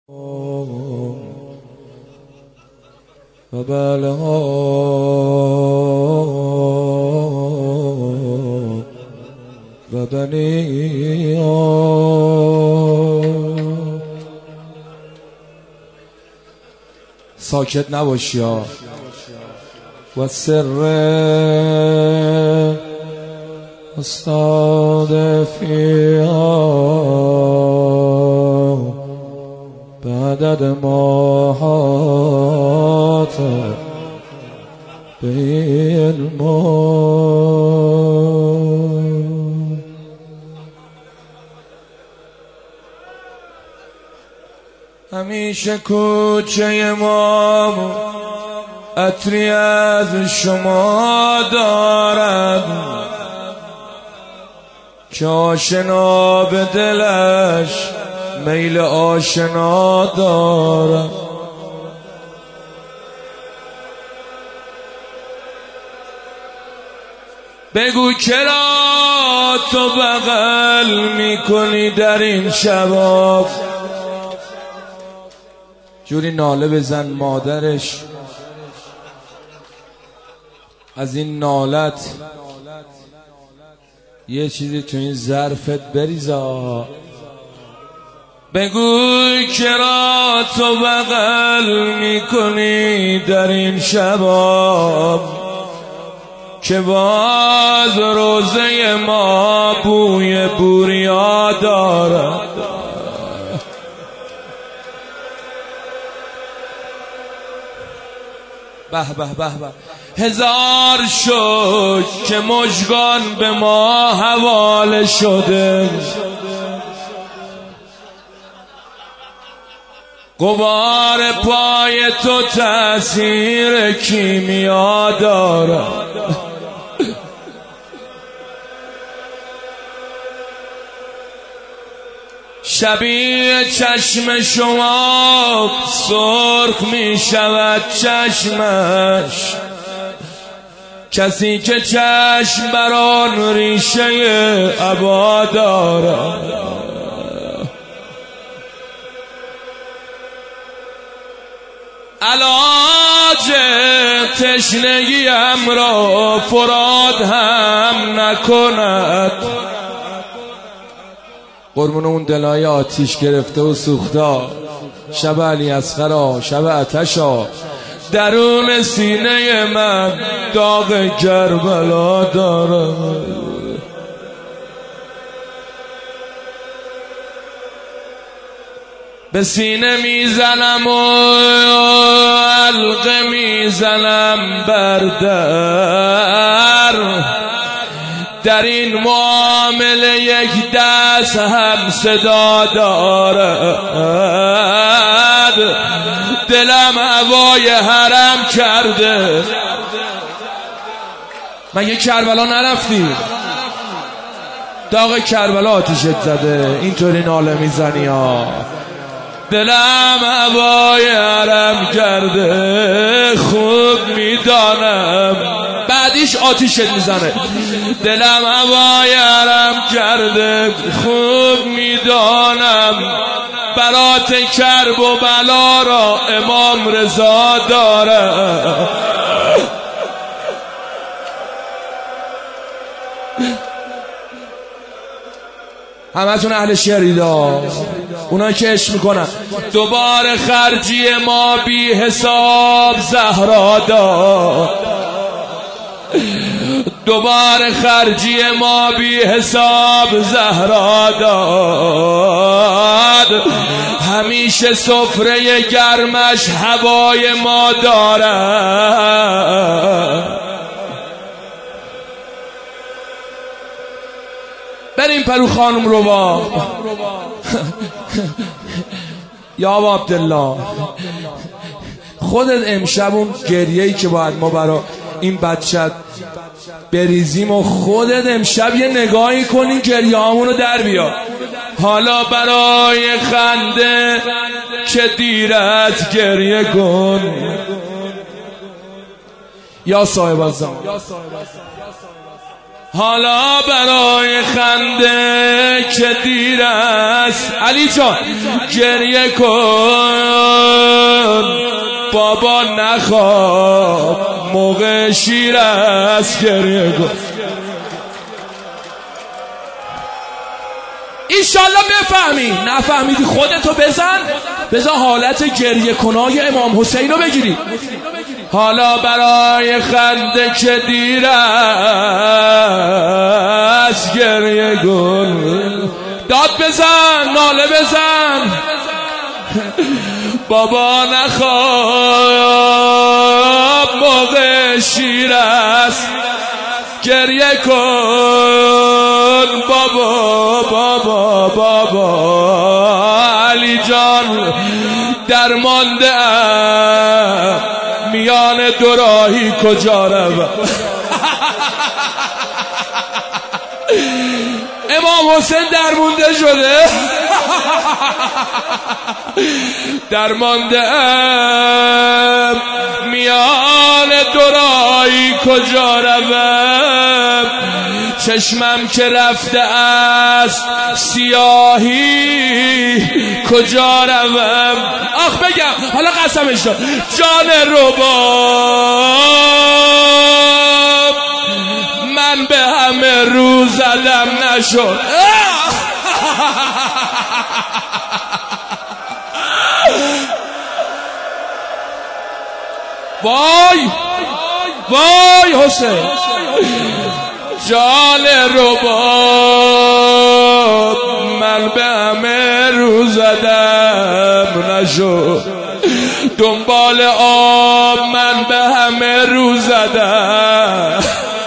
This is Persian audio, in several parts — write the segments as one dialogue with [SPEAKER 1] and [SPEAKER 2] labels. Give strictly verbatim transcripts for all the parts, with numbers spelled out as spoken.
[SPEAKER 1] و بلها و بنیها ساکت نباشی ها و سر استاد فیها بعدد ماهات بالموت همیشه کوچه ما عطری از شما دارد که آشنا به دلش میل آشنا دارد. بگو چرا تو بغل میکنی در این شباب، جوری ناله بزن مادرش از این نالت یه چیزی تو این ظرفت بریزا. بگو چرا تو بغل میکنی در این شباب که باز روزه ما بوی بوریا دارد. به به به به هزار شد که مژگان به ما حواله شده، غبار پای تو تأثیر کیمیا دارد. شبیه چشم شما سرخ می شود چشمش، کسی که چشم بر آن ریشه عبا دارد. علاج تشنگیم را فراد هم نکند، قربون اون دلای آتیش گرفته و سوخته، شب علی اصغرا، شب آتشا، درون سینه من داغ کربلا دارم. به سینه میزنم و حلقه میزنم بر در، در این معامله یک دست هم صدا دارد. دلم هوای حرم کرده. مگه کربلا نرفتی؟ داغ کربلا آتیشت زده، اینطوری ناله میزنی ها. دلم هوای حرم کرده، خوب میدانم بعدیش آتیشت میزنه. دلم هوای حرم کرده، خوب میدانم برات کرب و بلا را امام رضا داره. همتون اهل شریدا، اونا که عشق میکنن. دوباره خرجی ما بی حساب زهرا داد، دوباره خرجی ما بی حساب زهرا داد. همیشه سفره گرمش هوای ما دارد. بریم پرو خانم رو با یا ابا عبدالله، خودت امشب اون گریه‌ای که باید ما برا این بچت بریزیم و خودت امشب یه نگاهی کنی گریه همونو در بیا. حالا برای خنده که دیرت گریه کن یا صاحب الزمان. حالا برای خنده که دیر است علی جان گریه کن بابا نخواب موقع شیر است گریه کن. ایشالله بفهمی، نفهمیدی خودتو بزن بزن حالت گریه کنای امام حسین رو بگیری. حالا برای خنده که دیر است گریه کن داد بزن ناله بزن بابا نخواب موقع شیر است گریه کن بابا بابا بابا علی جان درمانده ام میان دو راهی کجا روم. امام حسین درمونده شده درمانده ام میان دو راهی کجا روم چشمم که رفته است سیاهی کجا روم. آخ بگم حالا قسمش دار جان رباب من به همه رو زدم نشد. وای وای حسین جان رباب من به همه رو زدم نشد دنبال آب من به همه رو زدم.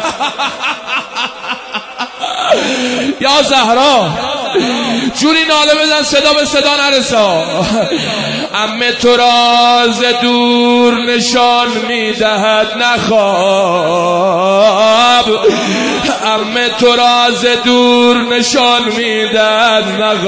[SPEAKER 1] یا زهرا جوری ناله بزن صدا به صدا نرسا. عمه تو راز دور نشان میدهد نخواب عمه تو راز دور نشان میدهد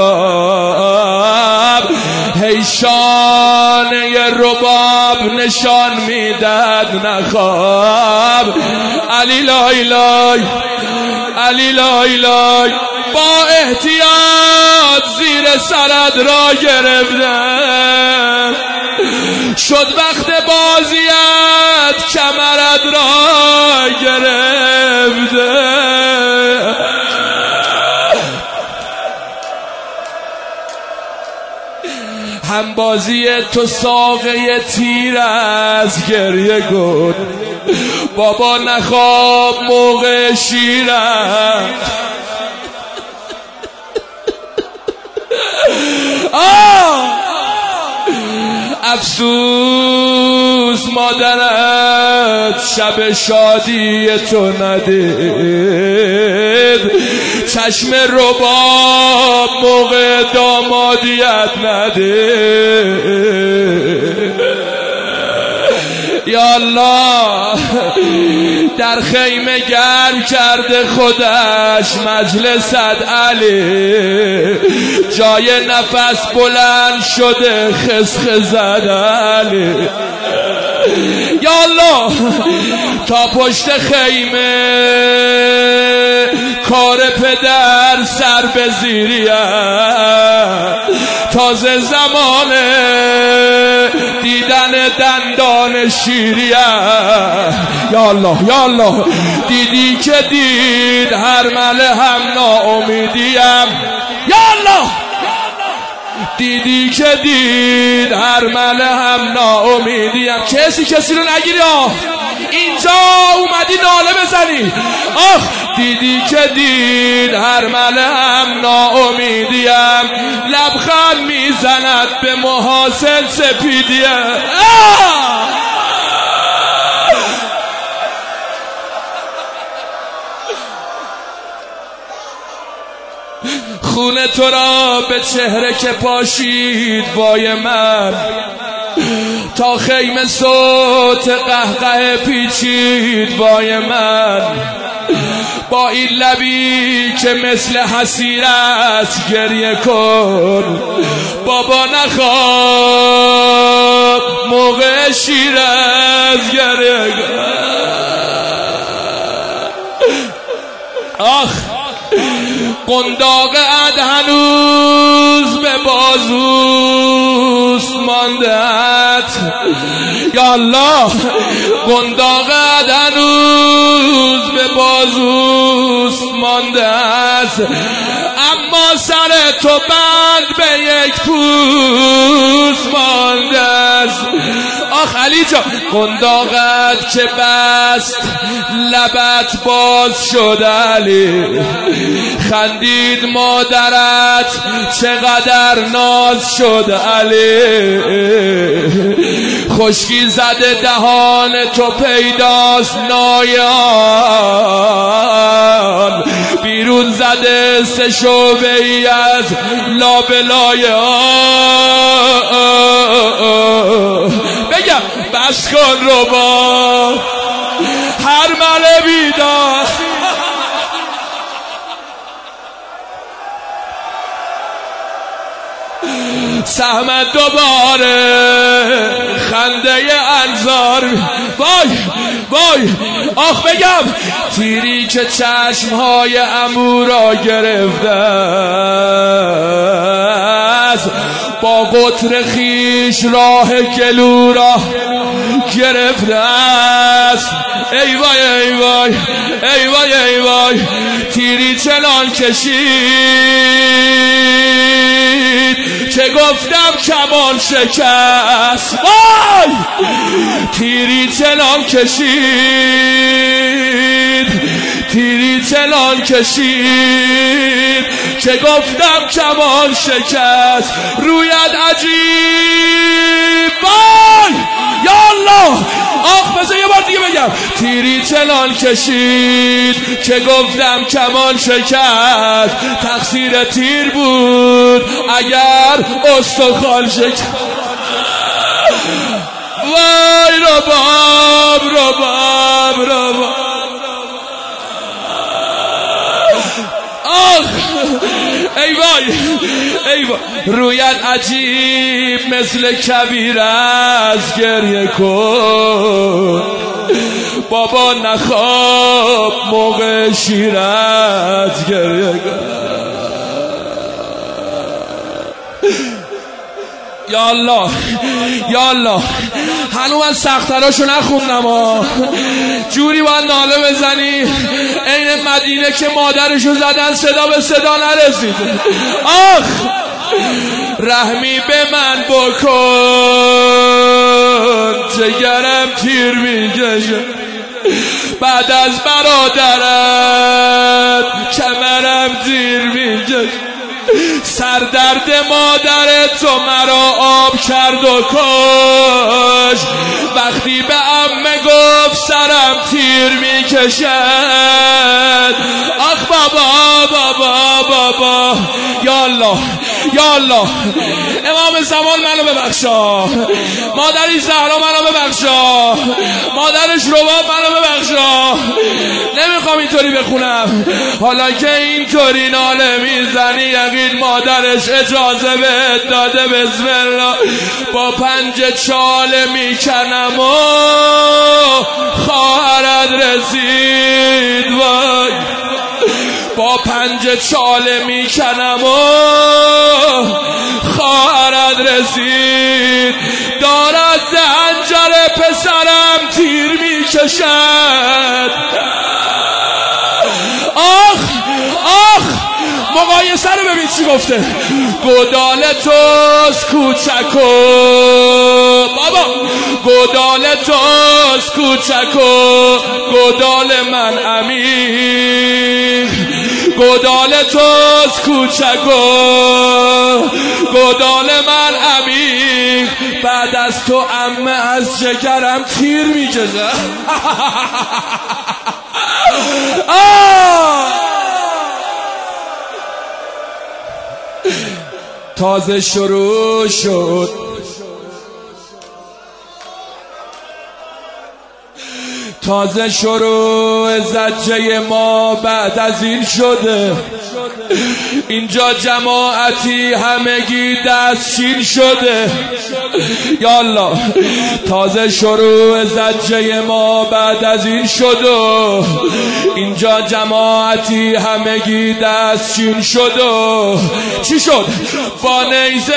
[SPEAKER 1] نخواب هی شانه رباب نشان میدهد نخواب. علی لای لای علی لای لای با احتیاط زیر سرت را گرفتم شد وقت بازیت کمرت را گرفته هم بازی تو ساقه تیر از گریه کن بابا نخواب موقع شیرم. آه افسوس مادرت شب شادی تو ندید چشم رباب موقع دامادیت ندید. یا الله در خیمه گرم کرده خودش مجلست علی جای نفس بلند شده خسخزد علی. یا الله تا پشت خیمه کار پدر سر به زیریه تازه زمانه دیدن دندان شیریه. یا الله یا الله دیدی که دید هر مله هم ناامیدیم. یا الله دیدی که دید هر مله هم ناامیدیم. کسی کسی رو نگیری آه اینجا اومدی ناله بزنی. آخ دیدی که دید هر مله هم ناامیدیم لبخند میزند به محاسن سپیدیم. آه خون تو را به چهره که پاشید وای من تا خیمه صوت قهقه پیچید وای من با این لبی که مثل حسیر است گریه کن بابا نخواب موقع شیر از گریه کن. قنداقت هنوز به بازوست مانده‌ات یا الله قنداقت هنوز به بازوست مانده‌ات اما سر تو بند به یک پوست مانده است آخ علی جان قنداقت که بست لبت باز شد علی خندید مادرت چقدر ناز شد علی خشکی زده دهان تو پیداست نایان بیرون زده سه شعبه ای از لابلای بگم بس کن رو با هر مله بیدار سهمت دوباره خنده انظار وای وای آخ بگم تیری که چشمهای عمو را گرفته است با قطر خیش راه گلو را گرفته است ای وای ای وای ای وای ای وای تیری چنان کشید که گفتم کمان شکست وای تیری چنان کشید تیری چنان کشید که گفتم کمان شکست رویت عجیب وای یا الله آخ بذار یه بار دیگه بگم تیری چنان کشید که گفتم کمان شکست تقصیر تیر بود اگر استخوان شکست وای رباب رباب رباب آخ ای وای ای وای رویت عجیب مثل کبیر از گریه کن بابا نخواب موقع شیرت گریه کن یا الله یا الله هنوز من سختراشو نخوندم ها جوری باید ناله بزنی این مدینه که مادرشو زدن صدا به صدا نرسید آخ رحمی به من بکن جگرم تیر میکشه بعد از برادرت کمرم تیر میکشه سردرد مادر تو مرا آب کرد و کش وقتی به عمه گفت سرم تیر میکشد آخ بابا بابا بابا یا الله یا الله امام زمان منو ببخشا مادرش زهرا منو ببخشا مادرش رباب منو ببخشا نمیخوام اینطوری بخونم حالا که اینطوری ناله میزنی یقین مادرش اجازه بهت داده بسم الله با پنج چاله میکنم و خواهرت رسید وای با پنج چاله میکنم و خواهرت رسید دارد زنجر پسرم تیر میکشد آخ آخ مقایسه رو ببین چی گفته گدال توست کوچکو بابا گدال توست کوچکو گدال من عمیق گدال توست کوچکو گدال من عمیق بعد از تو عمه از جگرم تیر میکشه تازه شروع شد تازه شروع زجه ما بعد از این شده اینجا جماعتی همگی دستچین شده. یا الله تازه شروع زجه ما بعد از این شد و اینجا جماعتی همگی دستچین شد و چی شد؟ با نیزه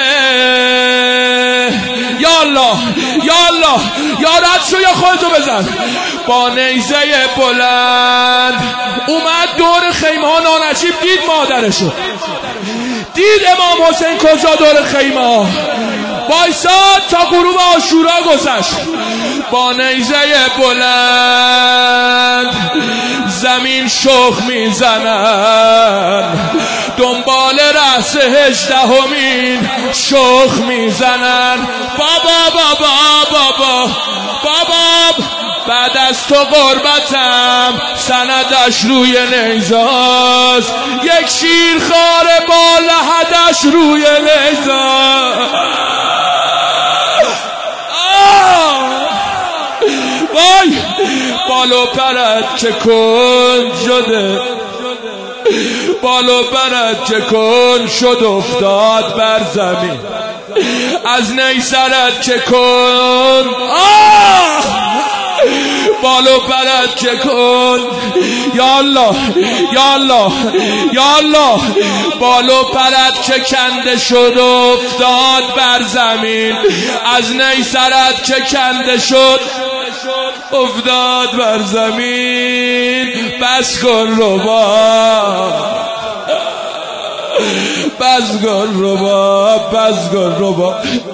[SPEAKER 1] یا الله یا الله یا رد شو یا خودتو بزن. با نیزه بلند اومد دور خیمه ها. نانجیب دید مادرشو، دید امام حسین کجا دور خیمه ها بایساد تا غروب عاشورا گذشت. با نیزه بلند زمین شخ میزنن، دنبال رأس هجدهمین شخ میزنن. بابا بابا بابا بابا بعد از تو غربتم سندش روی نیزاست، یک شیرخوار با لحدش روی نیزاست. وای بالو پرد که کن شده، بالو پرد که کن شد افتاد بر زمین. از نیزرت که کن آه بالو پرد که کن. یا الله یا الله یا الله بالو پرد که کنده شد افتاد بر زمین. از نیزرت که کنده شد افتاد بر زمین. بس کن ربا بس کن ربا بس کن ربا.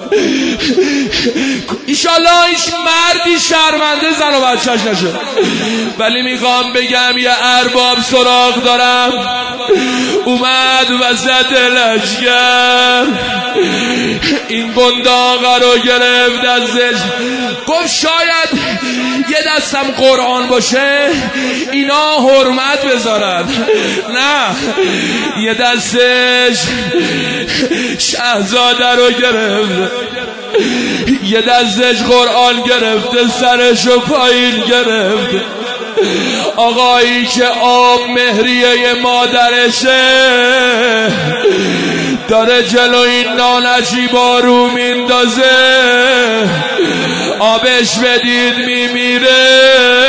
[SPEAKER 1] ایشالله هیچ مردی شرمنده زن و بچهش نشه. ولی میخوام بگم یه ارباب سراغ دارم اومد وسط لشگر، این گنداغه رو گرفت ازش، گفت شاید یه دستم قرآن باشه اینا حرمت بذارن. نه، یه دستش شهزاده رو گرفت، یه دستش قرآن گرفته، سرشو پایین گرفت. آقایی که آب مهریه مادرشه داره جلو این نانجیبا رو میندازه. آبش بدید میمیره،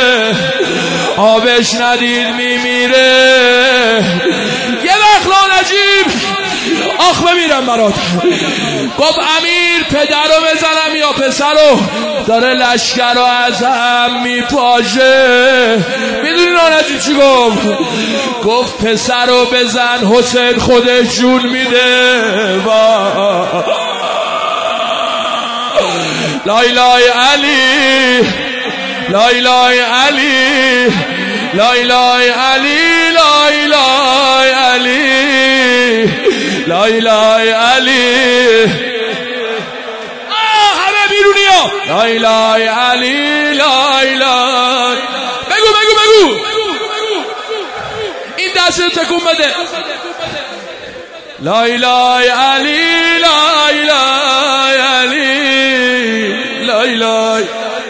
[SPEAKER 1] آبش ندید میمیره. یه وقت نانجیب آخ بمیرم برات گفت امیر پدرو بزنم یا پسرو؟ داره لشکر رو از هم میپاشه. میدونی نانجیب چی گفت؟ گفت پسرو بزن حسین خودش جون میده. لا اله علی لا اله علی لا اله علی لا اله علی لا اله علی. آه همه بیرونی ها. لا اله علی لا اله. بگو بگو بگو این دست رو تکون بده. لا اله علی لا اله علی لا اله.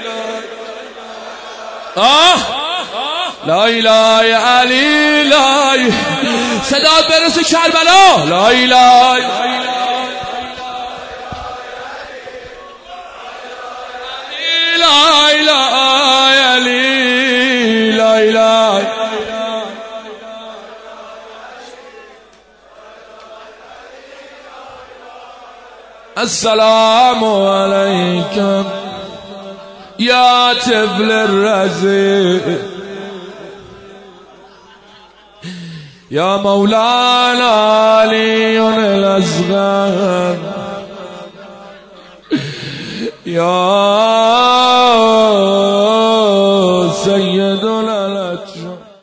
[SPEAKER 1] آه لا اله علی لا. صدا برسه کربلا. لا اله لا اله علی لا اله. السلام علیکم یا طفل الرضیع یا مولانا علی الاصغر یا سید الاطفال.